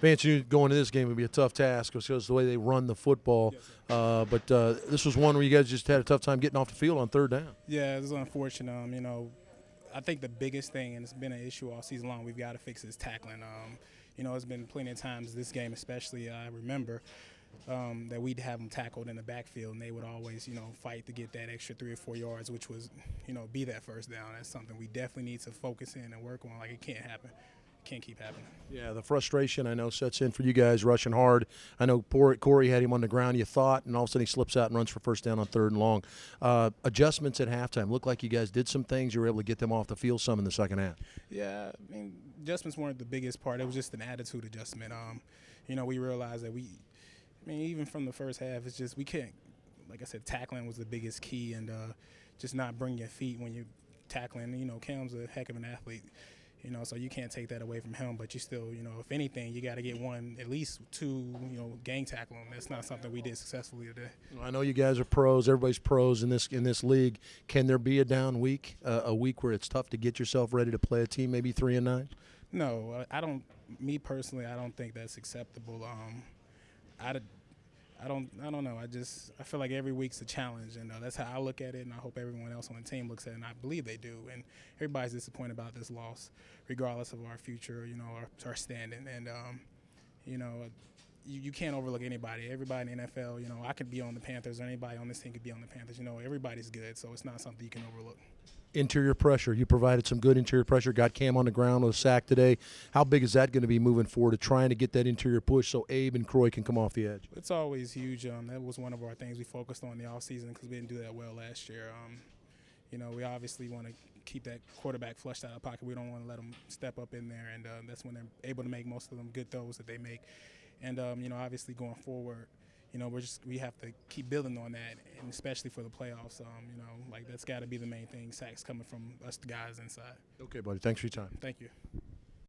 Vance, you going to this game would be a tough task because the way they run the football. But this was one where you guys just had a tough time getting off the field on third down. Yeah, it was unfortunate. I think the biggest thing, and it's been an issue all season long, we've got to fix is tackling. It's been plenty of times this game, especially I remember that we'd have them tackled in the backfield, and they would always, fight to get that extra 3 or 4 yards, which was, be that first down. That's something we definitely need to focus in and work on. Like, it can't happen. Can't keep happening. Yeah, the frustration I know sets in for you guys rushing hard. I know Corey had him on the ground, you thought, and all of a sudden he slips out and runs for first down on third and long. Adjustments at halftime. Looked like you guys did some things. You were able to get them off the field some in the second half. Yeah, adjustments weren't the biggest part. It was just an attitude adjustment. We realized that even from the first half, it's just we can't, like I said, tackling was the biggest key, and just not bring your feet when you're tackling. Cam's a heck of an athlete. So you can't take that away from him, but you still, if anything, you got to get at least two, gang tackle him. That's not something we did successfully today. I know you guys are pros. Everybody's pros in this league. Can there be a down week, a week where it's tough to get yourself ready to play a team maybe 3-9? No, I don't. Me personally, I don't think that's acceptable. I don't know. I feel like every week's a challenge, and that's how I look at it, and I hope everyone else on the team looks at it, and I believe they do. And everybody's disappointed about this loss, regardless of our future, our standing. And, you can't overlook anybody. Everybody in the NFL, I could be on the Panthers, or anybody on this team could be on the Panthers. Everybody's good, so it's not something you can overlook. Interior pressure. You provided some good interior pressure. Got Cam on the ground with a sack today. How big is that going to be moving forward to trying to get that interior push so Abe and Croy can come off the edge? It's always huge. That was one of our things we focused on in the offseason because we didn't do that well last year. We obviously want to keep that quarterback flushed out of the pocket. We don't want to let them step up in there, and that's when they're able to make most of them good throws that they make. And, obviously going forward, we have to keep building on that, and especially for the playoffs. That's got to be the main thing. Sacks coming from us, the guys inside. Okay, buddy. Thanks for your time. Thank you.